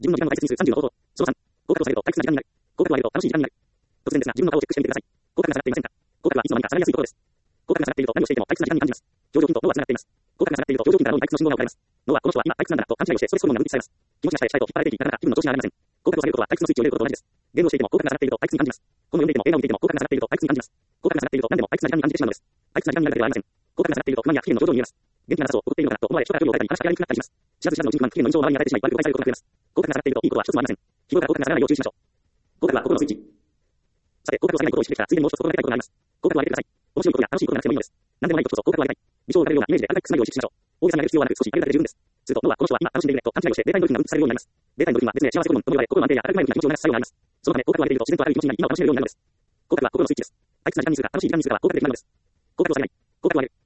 自分の時間の大切にする30の方法。その3、合格をされると退屈な時間になる。合格を上げると楽しい時間になる。突然ですが、自分の顔をチェックしてみてください。合格が下がっていませんか？合格はいつの間にか下がりやすいことです。合格が下がっていると何をしていても退屈な時間に感じます。上場筋と脳は繋がっています。合格が下がっていると上場筋から脳に退屈の信号が送られます。脳はこの人は今退屈なんだなと勘違いをしてストレスホルモンが分泌されます。気持ちが下へ下へと引っ張られていき、なかなか気分の調子が上がりません。合格を下げることは退屈のスイッチを入れることと同じです。ゲームをしていても合格が下がっていると退屈に感じます。本を読んでいても映画を見ていても合格が下がっていると退屈に感じます。合格が下がっていると何でも退屈な時間に感じてしまうのです。退屈な時間になるだけではありません。合格が下がっていると不満や不機嫌の症状に見えます。元気な夏を送っているのかなと思われ、人から距離を置いたり話しかけられにくくなったりします。知らず知らずのうちに不満不機嫌の印象を周りに与えてしまい、悪く誤解されることが増えます。合格が下がっているといいことは一つもありません。日頃から合格が下がらないよう注意しましょう。合格は心のスイッチ。さて、合格を下げないことを意識できたら、ついでにもう一つ心がけたいことがあります。合格を上げてください。面白いことや楽しいことがなくてもいいのです。何でもないことこそ合格を上げたい。微笑を上げるようなイメージで高いくすなりを意識しましょう。大げさに上げる必要はなく、少し上げるだけで十分です。すると脳はこの人は今楽しんでいるねと勘違いをして、ベータエンドルフィンが分泌されるようになります。ベータエンドルフィンは別名幸せホルモンとも呼ばれ、心の安定や明るく前向きな気持ちを促す作用があります。そのため、合格を上げていると自然と明るい気持ちになり、今を楽しめるようになるのです。合格は心のスイッチです。退屈な時間にするか楽しい時間にするかは合格で決まるのです。合格を下げない。合格を上げる。